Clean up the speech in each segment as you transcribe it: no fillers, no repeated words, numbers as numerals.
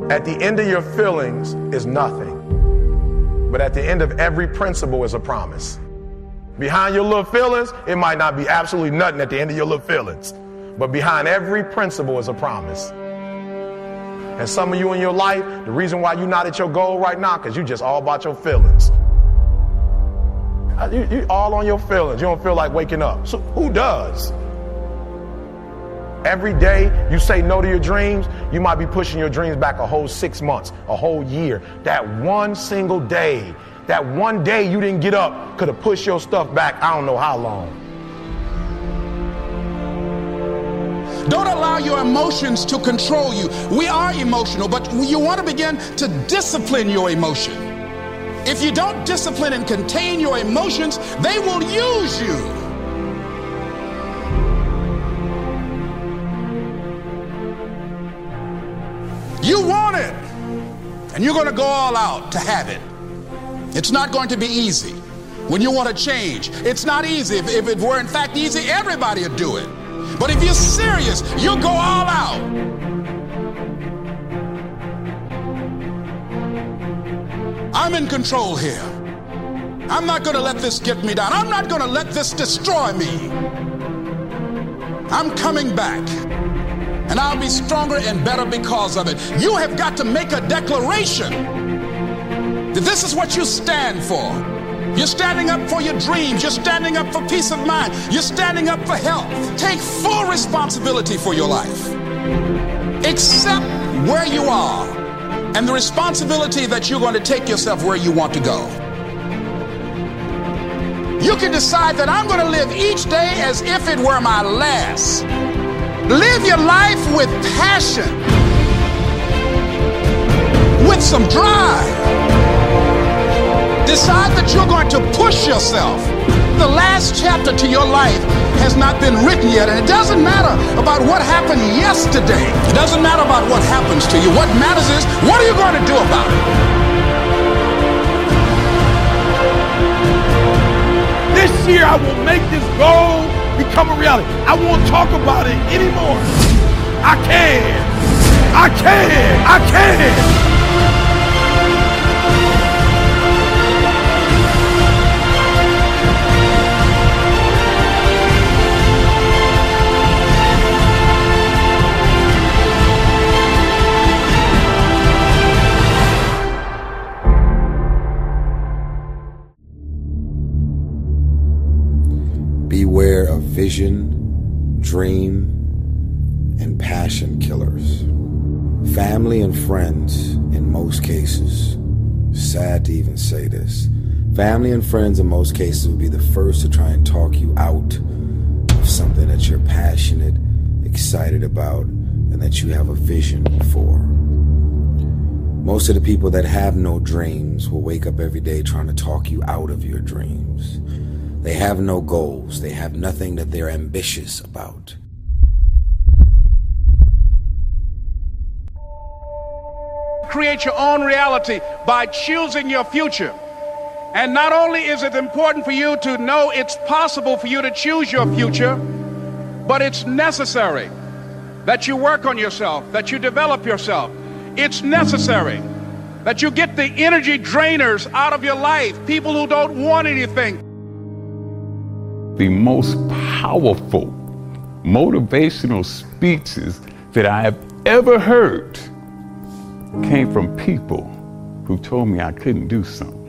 At the end of your feelings is nothing, but at the end of every principle is a promise. Behind your little feelings, it might not be absolutely nothing at the end of your little feelings, but behind every principle is a promise. And some of you in your life, the reason why you're not at your goal right now, because you just all about your feelings. You all on your feelings. You don't feel like waking up. So who does? Every day you say no to your dreams, you might be pushing your dreams back a whole 6 months, a whole year. That one single day, that one day you didn't get up could have pushed your stuff back I don't know how long. Don't allow your emotions to control you. We are emotional, but you want to begin to discipline your emotion. If you don't discipline and contain your emotions, they will use you. You want it, and you're going to go all out to have it. It's not going to be easy. When you want to change, it's not easy. If it were in fact easy, everybody would do it. But if you're serious, you'll go all out. I'm in control here. I'm not going to let this get me down. I'm not going to let this destroy me. I'm coming back. And I'll be stronger and better because of it. You have got to make a declaration that this is what you stand for. You're standing up for your dreams. You're standing up for peace of mind. You're standing up for health. Take full responsibility for your life. Accept where you are and the responsibility that you're going to take yourself where you want to go. You can decide that I'm going to live each day as if it were my last. Live your life with passion, with some drive. Decide that you're going to push yourself. The last chapter to your life has not been written yet, and it doesn't matter about what happened yesterday. It doesn't matter about what happens to you. What matters is, what are you going to do about it? This year I will make this goal become a reality. I won't talk about it anymore. I can. I can. I can. Beware of vision, dream, and passion killers. Family and friends, in most cases, sad to even say this, family and friends in most cases will be the first to try and talk you out of something that you're passionate, excited about, and that you have a vision for. Most of the people that have no dreams will wake up every day trying to talk you out of your dreams. They have no goals. They have nothing that they're ambitious about. Create your own reality by choosing your future. And not only is it important for you to know it's possible for you to choose your future, but it's necessary that you work on yourself, that you develop yourself. It's necessary that you get the energy drainers out of your life, people who don't want anything. The most powerful motivational speeches that I have ever heard came from people who told me I couldn't do something.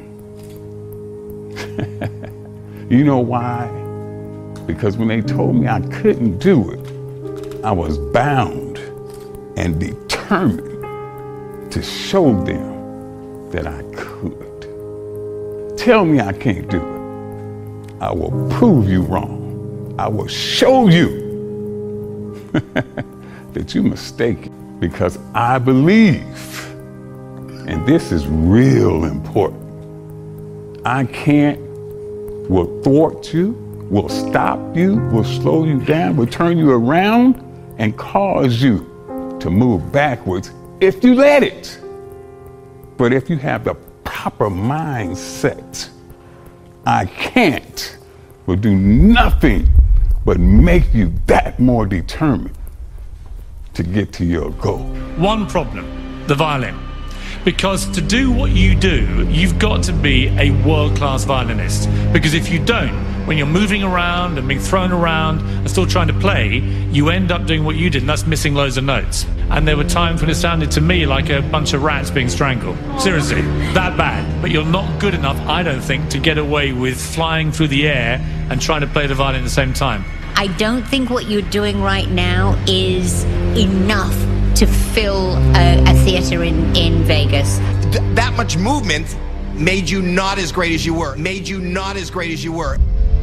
You know why? Because when they told me I couldn't do it, I was bound and determined to show them that I could. Tell me I can't do it. I will prove you wrong. I will show you that you're mistaken, because I believe, and this is real important, I can't, will thwart you, will stop you, will slow you down, will turn you around and cause you to move backwards if you let it. But if you have the proper mindset, I can't will do nothing but make you that more determined to get to your goal. One problem. the violin. Because to do what you do, you've got to be a world-class violinist. Because if you don't, when you're moving around and being thrown around and still trying to play, you end up doing what you did, and that's missing loads of notes. And there were times when it sounded to me like a bunch of rats being strangled. Seriously, that bad. But you're not good enough, I don't think, to get away with flying through the air and trying to play the violin at the same time. I don't think what you're doing right now is enough to fill a theater in Vegas. That much movement made you not as great as you were. Made you not as great as you were.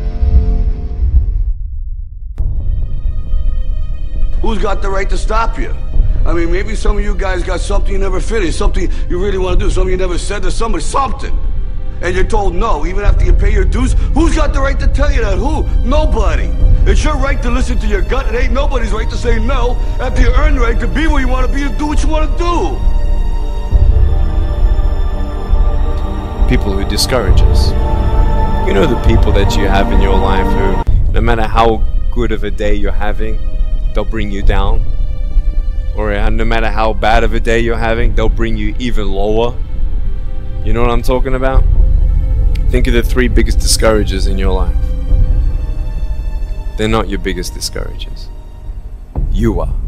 Who's got the right to stop you? I mean, maybe some of you guys got something you never finished, something you really want to do, something you never said to somebody, something. And you're told no, even after you pay your dues. Who's got the right to tell you that? Who? Nobody. It's your right to listen to your gut. It ain't nobody's right to say no after you earn the right to be where you want to be and do what you want to do. People who discourage us. You know the people that you have in your life who, no matter how good of a day you're having, they'll bring you down. Or no matter how bad of a day you're having, they'll bring you even lower. You know what I'm talking about? Think of the 3 biggest discouragers in your life. They're not your biggest discouragers. You are.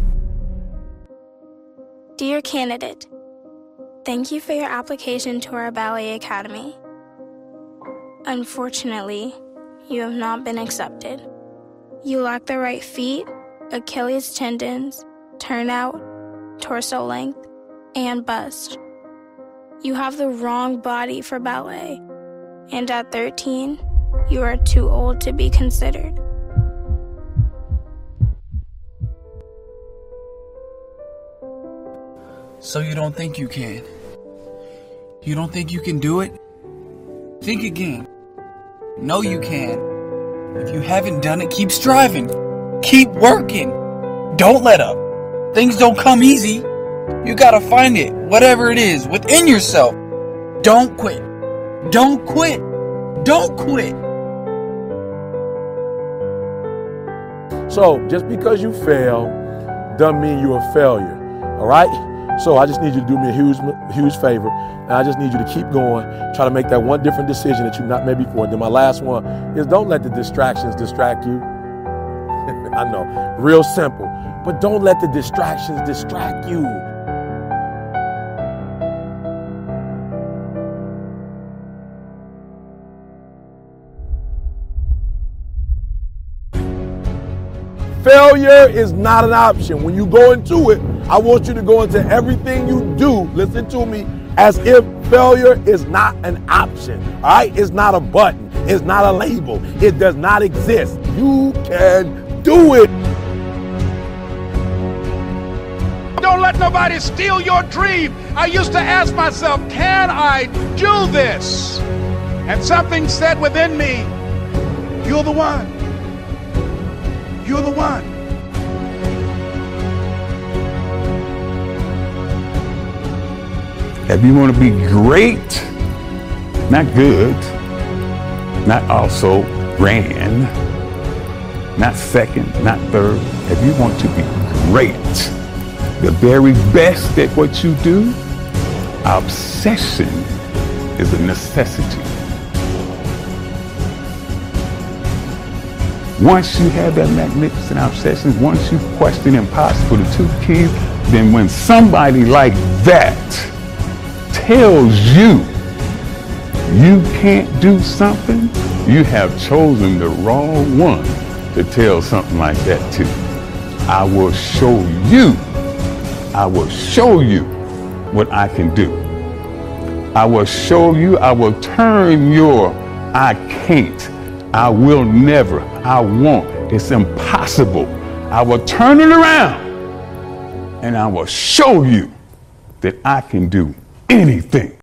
Dear candidate, thank you for your application to our ballet academy. Unfortunately, you have not been accepted. You lack the right feet, Achilles tendons, turnout, torso length, and bust. You have the wrong body for ballet, and at 13, you are too old to be considered. So you don't think you can? You don't think you can do it? Think again. No, you can. If you haven't done it, keep striving. Keep working. Don't let up. Things don't come easy. You gotta find it, whatever it is, within yourself. Don't quit. Don't quit. Don't quit. So, just because you fail doesn't mean you're a failure, all right? So I just need you to do me a huge favor, and I just need you to keep going, try to make that one different decision that you've not made before. And then my last one is don't let the distractions distract you. I know, real simple, but don't let the distractions distract you. Failure is not an option. When you go into it, I want you to go into everything you do, listen to me, as if failure is not an option, all right? It's not a button. It's not a label. It does not exist. You can do it. Don't let nobody steal your dream. I used to ask myself, can I do this? And something said within me, you're the one. You're the one. If you want to be great, not good, not also grand, not second, not third, if you want to be great, the very best at what you do, obsession is a necessity. Once you have that magnificent obsession, once you question impossible, the 2 keys, then when somebody like that tells you you can't do something, you have chosen the wrong one to tell something like that to. I will show you what I can do. I will show you, I will turn your I can't, I will never, I won't, it's impossible. I will turn it around and I will show you that I can do anything.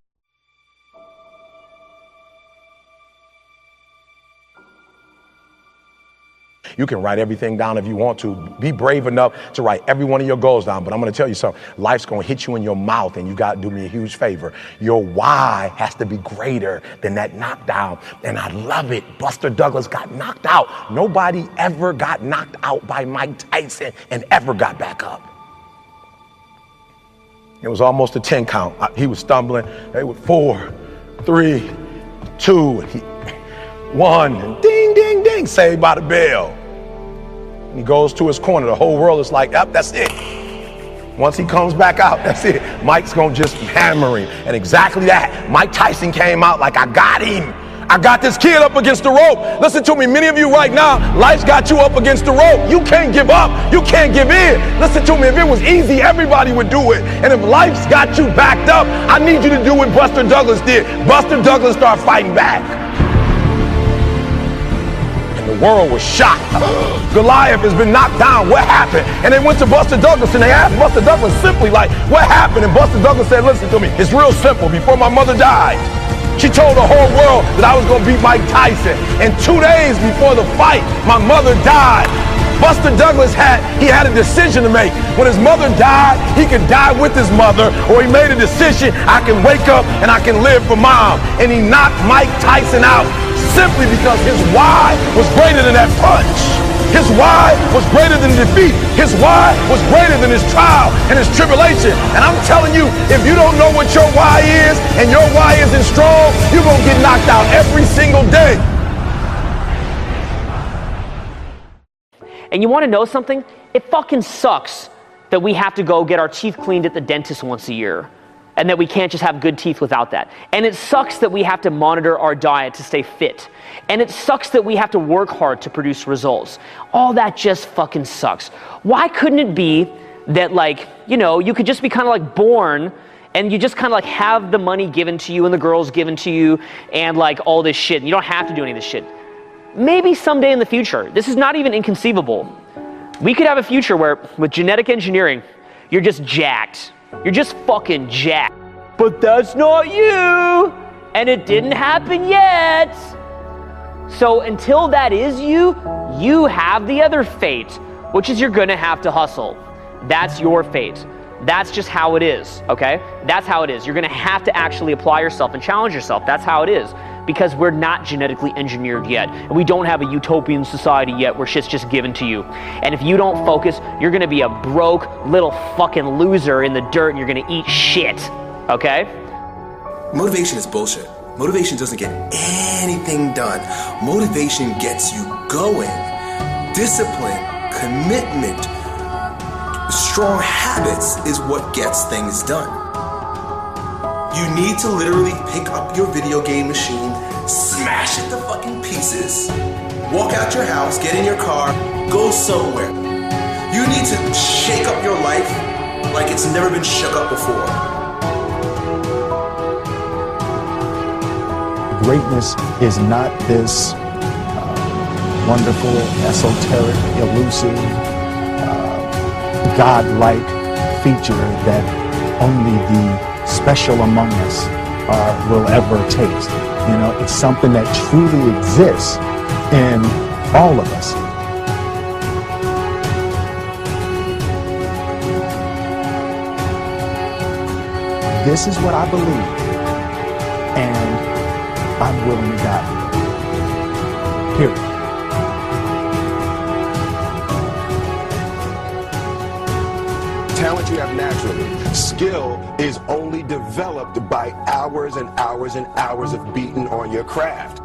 You can write everything down if you want to. Be brave enough to write every one of your goals down. But I'm going to tell you something. Life's going to hit you in your mouth, and you got to do me a huge favor. Your why has to be greater than that knockdown. And I love it. Buster Douglas got knocked out. Nobody ever got knocked out by Mike Tyson and ever got back up. It was almost a 10 count. He was stumbling. They were 4, 3, 2, and 1, and ding, ding, ding, saved by the bell. And he goes to his corner. The whole world is like, yep, that's it. Once he comes back out, that's it. Mike's gonna just hammer him. And exactly that. Mike Tyson came out like, I got him. I got this kid up against the rope. Listen to me, many of you right now, life's got you up against the rope. You can't give up. You can't give in. Listen to me, if it was easy, everybody would do it. And if life's got you backed up, I need you to do what Buster Douglas did. Buster Douglas started fighting back. And the world was shocked. Goliath has been knocked down. What happened? And they went to Buster Douglas and they asked Buster Douglas simply like, what happened? And Buster Douglas said, listen to me, it's real simple. Before my mother died, she told the whole world that I was going to beat Mike Tyson. And 2 days before the fight, my mother died. Buster Douglas had a decision to make. When his mother died, he could die with his mother, or he made a decision, I can wake up and I can live for mom. And he knocked Mike Tyson out simply because his why was greater than that punch. His why was greater than defeat. His why was greater than his trial and his tribulation. And I'm telling you, if you don't know what your why is and your why isn't strong, you're going to get knocked out every single day. And you want to know something? It fucking sucks that we have to go get our teeth cleaned at the dentist once a year. And that we can't just have good teeth without that. And it sucks that we have to monitor our diet to stay fit. And it sucks that we have to work hard to produce results. All that just fucking sucks. Why couldn't it be that, like, you know, you could just be kind of like born and you just kind of like have the money given to you and the girls given to you and like all this shit. You don't have to do any of this shit. Maybe someday in the future, this is not even inconceivable. We could have a future where with genetic engineering, you're just jacked. You're just fucking jacked. But that's not you! And it didn't happen yet! So until that is you, you have the other fate, which is you're gonna have to hustle. That's your fate. That's just how it is, okay? That's how it is. You're gonna have to actually apply yourself and challenge yourself. That's how it is. Because we're not genetically engineered yet. And we don't have a utopian society yet where shit's just given to you. And if you don't focus, you're gonna be a broke little fucking loser in the dirt and you're gonna eat shit, okay? Motivation is bullshit. Motivation doesn't get anything done. Motivation gets you going. Discipline, commitment, strong habits is what gets things done. You need to literally pick up your video game machine, smash it to fucking pieces, walk out your house, get in your car, go somewhere. You need to shake up your life like it's never been shook up before. Greatness is not this wonderful, esoteric, elusive, godlike feature that only the special among us will ever taste. You know, it's something that truly exists in all of us. This is what I believe, and I'm willing to die. Period. Talent you have naturally. Skill is only developed by hours and hours and hours of beating on your craft.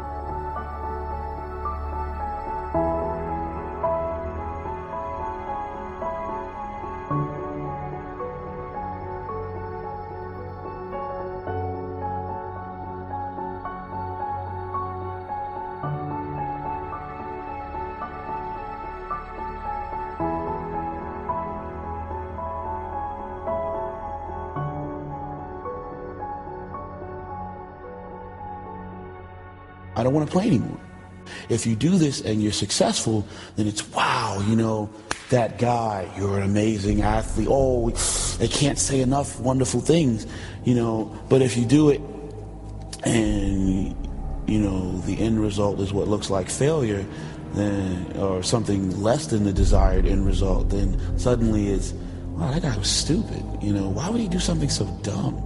I don't want to play anymore. If you do this and you're successful, then it's, wow, you know, that guy, you're an amazing athlete. Oh, they can't say enough wonderful things, you know. But if you do it and, you know, the end result is what looks like failure, then, or something less than the desired end result, then suddenly it's, wow, that guy was stupid. You know, why would he do something so dumb?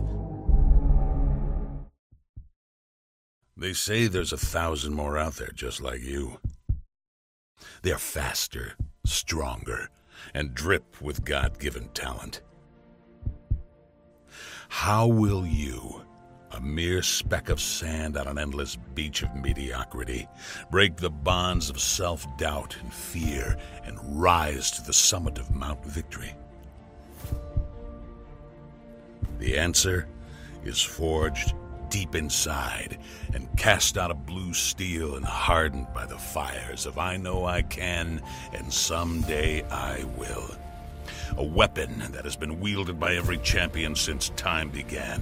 They say there's 1,000 more out there just like you. They're faster, stronger, and drip with God-given talent. How will you, a mere speck of sand on an endless beach of mediocrity, break the bonds of self-doubt and fear and rise to the summit of Mount Victory? The answer is forged deep inside and cast out of blue steel and hardened by the fires of I know I can and someday I will. A weapon that has been wielded by every champion since time began.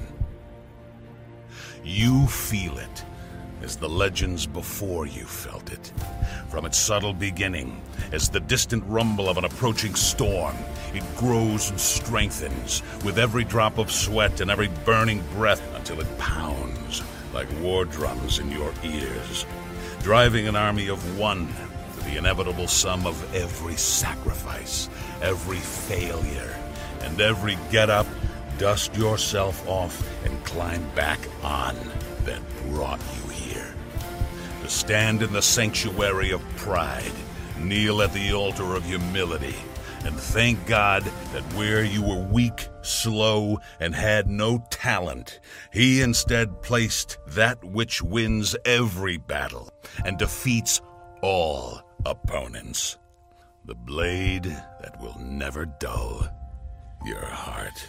You feel it as the legends before you felt it. From its subtle beginning, as the distant rumble of an approaching storm, it grows and strengthens with every drop of sweat and every burning breath until it pounds like war drums in your ears, driving an army of one to the inevitable sum of every sacrifice, every failure, and every get up, dust yourself off, and climb back on that brought you here. To stand in the sanctuary of pride, kneel at the altar of humility, and thank God that where you were weak, slow, and had no talent, He instead placed that which wins every battle and defeats all opponents. The blade that will never dull your heart.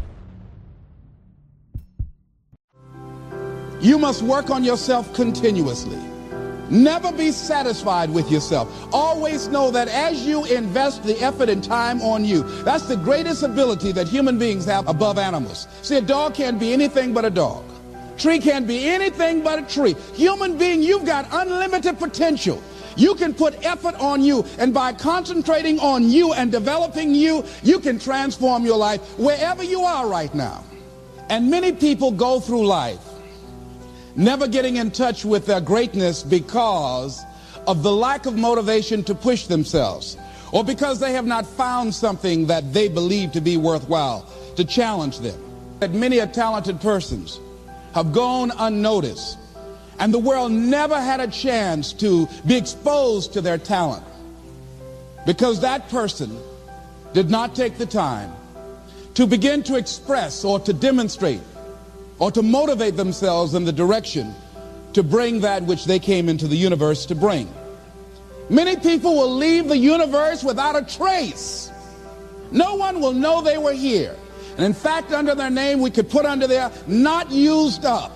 You must work on yourself continuously. Never be satisfied with yourself. Always know that as you invest the effort and time on you, that's the greatest ability that human beings have above animals. See, a dog can't be anything but a dog. Tree can't be anything but a tree. Human being, you've got unlimited potential. You can put effort on you, and by concentrating on you and developing you, you can transform your life wherever you are right now. And many people go through life never getting in touch with their greatness because of the lack of motivation to push themselves, or because they have not found something that they believe to be worthwhile to challenge them. That many talented persons have gone unnoticed, and the world never had a chance to be exposed to their talent because that person did not take the time to begin to express or to demonstrate or to motivate themselves in the direction to bring that which they came into the universe to bring. Many people will leave the universe without a trace. No one will know they were here. And in fact, under their name, we could put under there, not used up.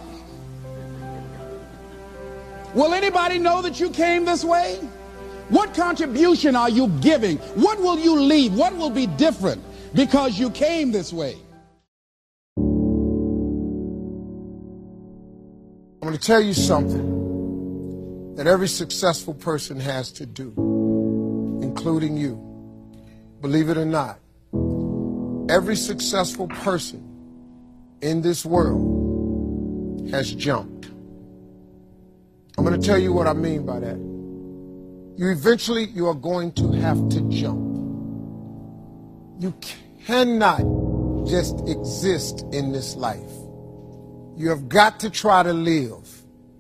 Will anybody know that you came this way? What contribution are you giving? What will you leave? What will be different because you came this way? I'm going to tell you something that every successful person has to do, including you. Believe it or not, every successful person in this world has jumped. I'm going to tell you what I mean by that. You are going to have to jump. You cannot just exist in this life. You have got to try to live.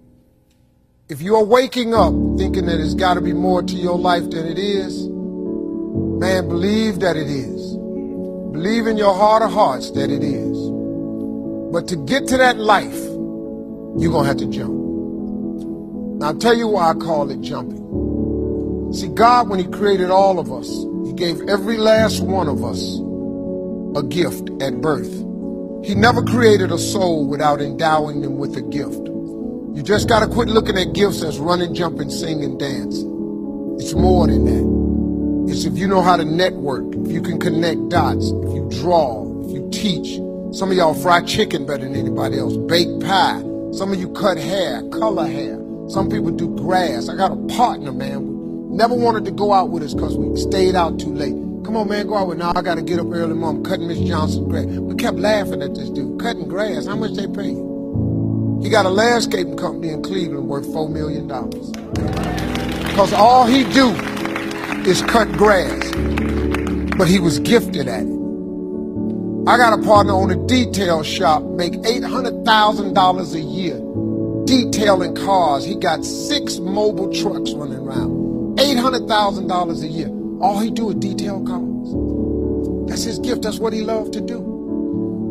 If you are waking up thinking that there's got to be more to your life than it is, man, believe that it is. Believe in your heart of hearts that it is. But to get to that life, you're going to have to jump. Now, I'll tell you why I call it jumping. See, God, when He created all of us, He gave every last one of us a gift at birth. He never created a soul without endowing them with a gift. You just got to quit looking at gifts as running, jumping, singing, dancing. It's more than that. It's if you know how to network, if you can connect dots, if you draw, if you teach. Some of y'all fry chicken better than anybody else, bake pie. Some of you cut hair, color hair. Some people do grass. I got a partner, man. Never wanted to go out with us because we stayed out too late. Come on, man, go out with. Now I got to get up early, Mom. Cutting Miss Johnson's grass. We kept laughing at this dude. Cutting grass. How much they pay you? He got a landscaping company in Cleveland worth $4 million. Because all he do is cut grass. But he was gifted at it. I got a partner on a detail shop, make $800,000 a year detailing cars. He got 6 mobile trucks running around. $800,000 a year. All he do is detail cars. That's his gift. That's what he loved to do.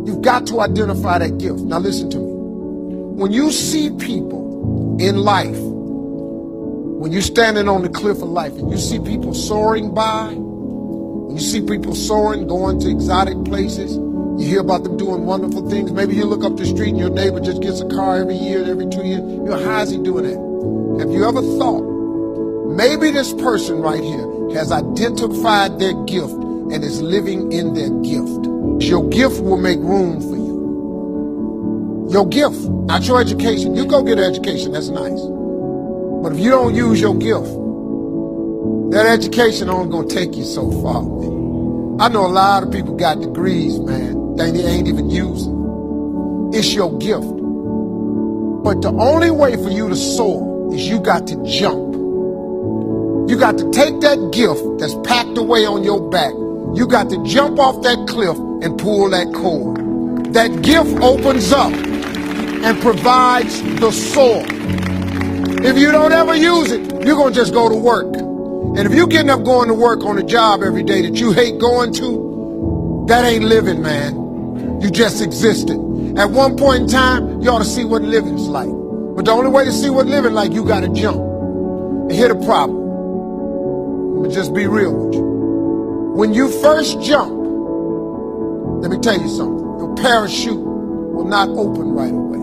You've got to identify that gift. Now listen to me. When you see people in life, when you're standing on the cliff of life and you see people soaring by, when you see people soaring, going to exotic places, you hear about them doing wonderful things. Maybe you look up the street and your neighbor just gets a car every year, every 2 years. You know, how is he doing that? Have you ever thought, maybe this person right here has identified their gift and is living in their gift? Your gift will make room for you. Your gift, not your education. You go get an education, that's nice. But if you don't use your gift, that education only gonna take you so far, man. I know a lot of people got degrees, man, they ain't even using. It's your gift. But the only way for you to soar is you got to jump. You got to take that gift that's packed away on your back. You got to jump off that cliff and pull that cord. That gift opens up and provides the soar. If you don't ever use it, you're going to just go to work. And if you're getting up going to work on a job every day that you hate going to, that ain't living, man. You just existed. At one point in time, you ought to see what living's like. But the only way to see what living like, you got to jump. And here's the problem. Let me just be real with you. When you first jump, let me tell you something. Your parachute will not open right away.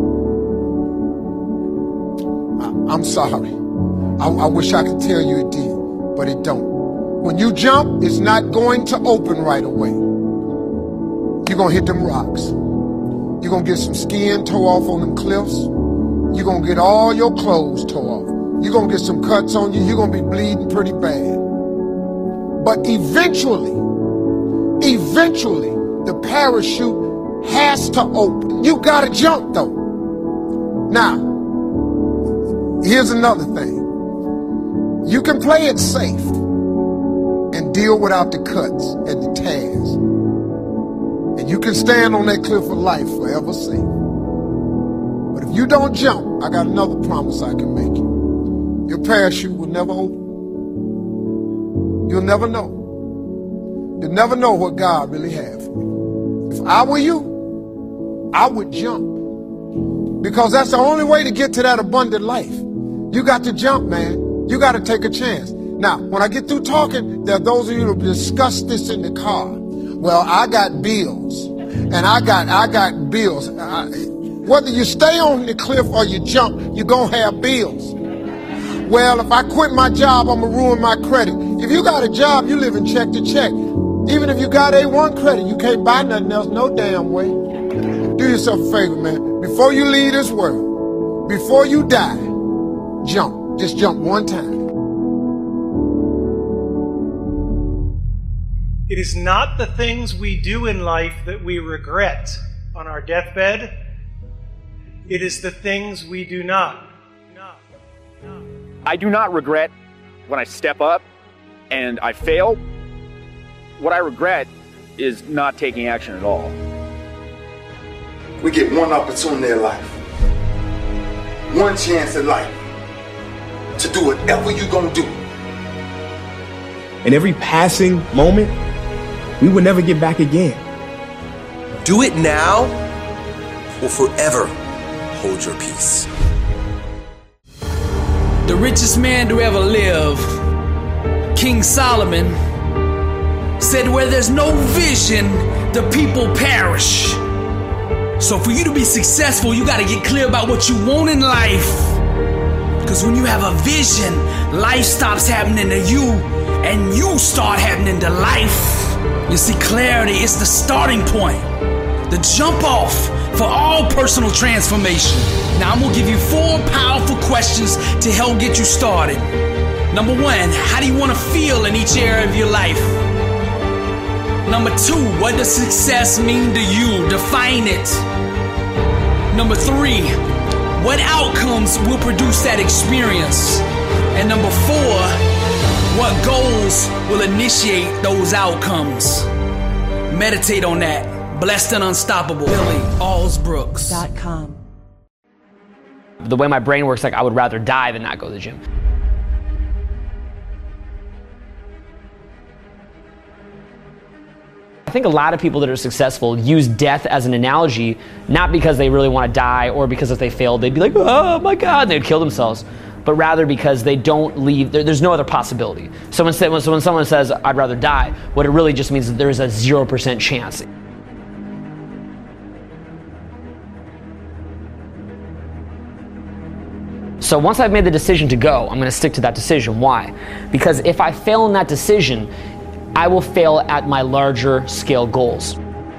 I'm sorry. I wish I could tell you it did, but it don't. When you jump, it's not going to open right away. You're going to hit them rocks. You're going to get some skin tore off on them cliffs. You're going to get all your clothes tore off. You're going to get some cuts on you. You're going to be bleeding pretty bad. But eventually, the parachute has to open. You got to jump, though. Now, here's another thing. You can play it safe and deal without the cuts and the tears. And you can stand on that cliff of life forever safe. But if you don't jump, I got another promise I can make you. Your parachute will never open. You'll never know. You'll never know what God really has for you. If I were you, I would jump. Because that's the only way to get to that abundant life. You got to jump, man. You got to take a chance. Now, when I get through talking, there are those of you who discuss this in the car. Well, I got bills, and I got bills. Whether you stay on the cliff or you jump, you're going to have bills. Well, if I quit my job, I'm going to ruin my credit. If you got a job, you live in check to check. Even if you got A1 credit, you can't buy nothing else no damn way. Do yourself a favor, man. Before you leave this world, before you die, jump. Just jump one time. It is not the things we do in life that we regret on our deathbed. It is the things we do not. I do not regret when I step up and I fail. What I regret is not taking action at all. We get one opportunity in life, one chance in life to do whatever you're gonna do. In every passing moment, we will never get back again. Do it now or forever hold your peace. The richest man to ever live, King Solomon, said where there's no vision, the people perish. So for you to be successful, you gotta get clear about what you want in life. Because when you have a vision, life stops happening to you and you start happening to life. You see, clarity is the starting point, the jump off for all personal transformation. Now I'm gonna give you 4 powerful questions to help get you started. Number 1, how do you wanna feel in each area of your life? Number 2, what does success mean to you? Define it. Number 3, what outcomes will produce that experience? And number 4, what goals will initiate those outcomes? Meditate on that. Blessed and Unstoppable. Billy Allsbrooks.com. The way my brain works, like I would rather die than not go to the gym. I think a lot of people that are successful use death as an analogy, not because they really want to die or because if they failed, they'd be like, oh my God, and they'd kill themselves, but rather because they don't leave, there's no other possibility. So when someone says, I'd rather die, what it really just means is that there is a 0% chance. So once I've made the decision to go, I'm going to stick to that decision. Why? Because if I fail in that decision, I will fail at my larger scale goals.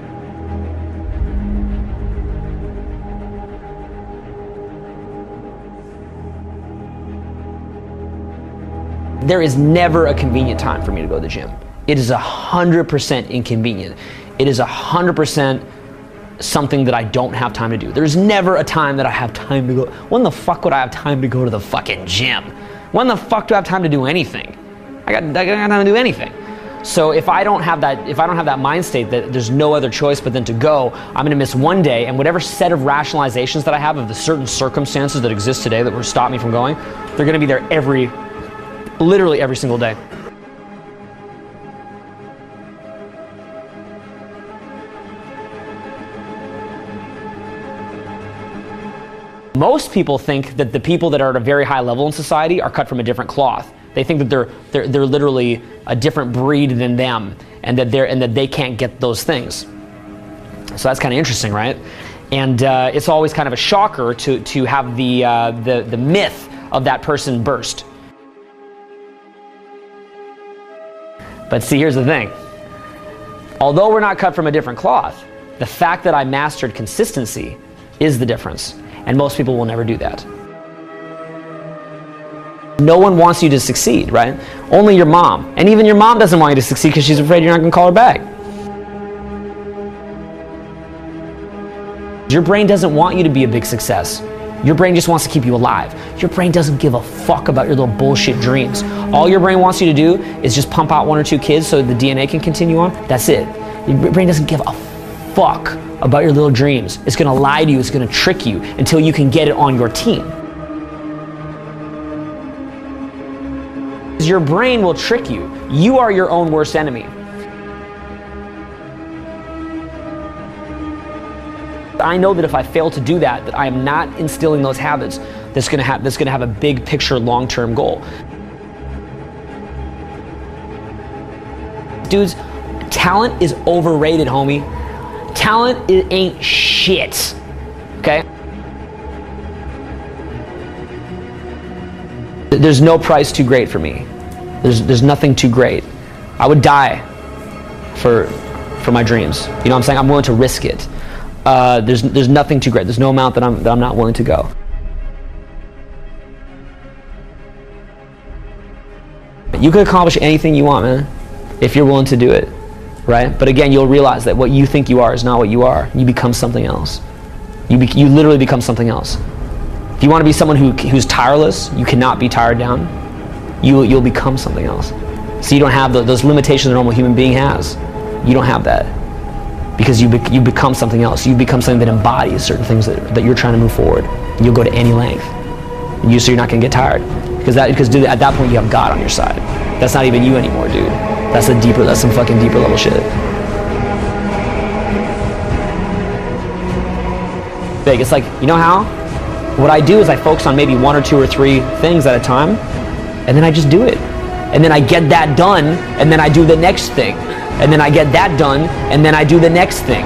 There is never a convenient time for me to go to the gym. It is 100% inconvenient. It is 100% something that I don't have time to do. There's never a time that I have time to go. When the fuck would I have time to go to the fucking gym? When the fuck do I have time to do anything? I got time to do anything. So if I don't have that mind state that there's no other choice but then to go, I'm going to miss one day, and whatever set of rationalizations that I have of the certain circumstances that exist today that will stop me from going, they're going to be there literally every single day. Most people think that the people that are at a very high level in society are cut from a different cloth. They think that they're literally a different breed than them, and that they can't get those things. So that's kind of interesting, right? And it's always kind of a shocker to have the myth of that person burst. But see, here's the thing. Although we're not cut from a different cloth, the fact that I mastered consistency is the difference. And most people will never do that. No one wants you to succeed, right? Only your mom. And even your mom doesn't want you to succeed because she's afraid you're not going to call her back. Your brain doesn't want you to be a big success. Your brain just wants to keep you alive. Your brain doesn't give a fuck about your little bullshit dreams. All your brain wants you to do is just pump out 1 or 2 kids so the DNA can continue on. That's it. Your brain doesn't give a fuck about your little dreams. It's going to lie to you. It's going to trick you until you can get it on your team. Your brain will trick you. You are your own worst enemy. I know that if I fail to do that, that I am not instilling those habits that's going to have a big picture long-term goal. Dudes, talent is overrated, homie. Talent ain't shit. Okay? There's no price too great for me. There's nothing too great. I would die for my dreams. You know what I'm saying? I'm willing to risk it. There's nothing too great. There's no amount that I'm not willing to go. You can accomplish anything you want, man, if you're willing to do it, right? But again, you'll realize that what you think you are is not what you are. You become something else. You literally become something else. If you want to be someone who's tireless, you cannot be tired down. You'll become something else. So you don't have those limitations a normal human being has. You don't have that. Because you become something else. You become something that embodies certain things that you're trying to move forward. You'll go to any length. So you're not going to get tired. Because dude, at that point you have God on your side. That's not even you anymore, dude. That's some fucking deeper level shit. Big. It's like, you know how? What I do is I focus on maybe 1 or 2 or 3 things at a time, and then I just do it. And then I get that done, and then I do the next thing. And then I get that done, and then I do the next thing.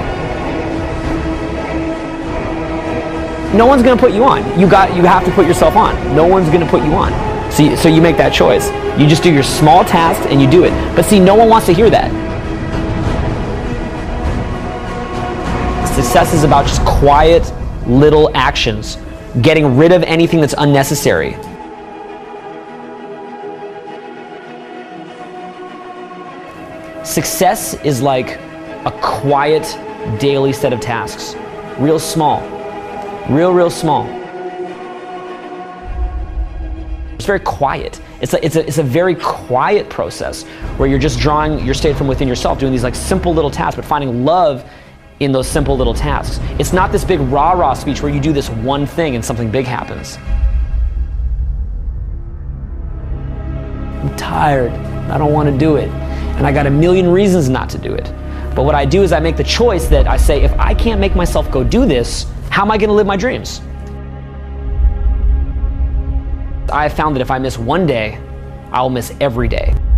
No one's gonna put you on. You have to put yourself on. No one's gonna put you on. So you make that choice. You just do your small tasks and you do it. But see, no one wants to hear that. Success is about just quiet little actions. Getting rid of anything that's unnecessary. Success is like a quiet daily set of tasks. Real small. Real small. It's very quiet. It's a very quiet process where you're just drawing your state from within yourself, doing these like simple little tasks, but finding love in those simple little tasks. It's not this big rah-rah speech where you do this one thing and something big happens. I'm tired. I don't want to do it. And I got a million reasons not to do it. But what I do is I make the choice that I say, if I can't make myself go do this, how am I going to live my dreams? I have found that if I miss one day, I'll miss every day.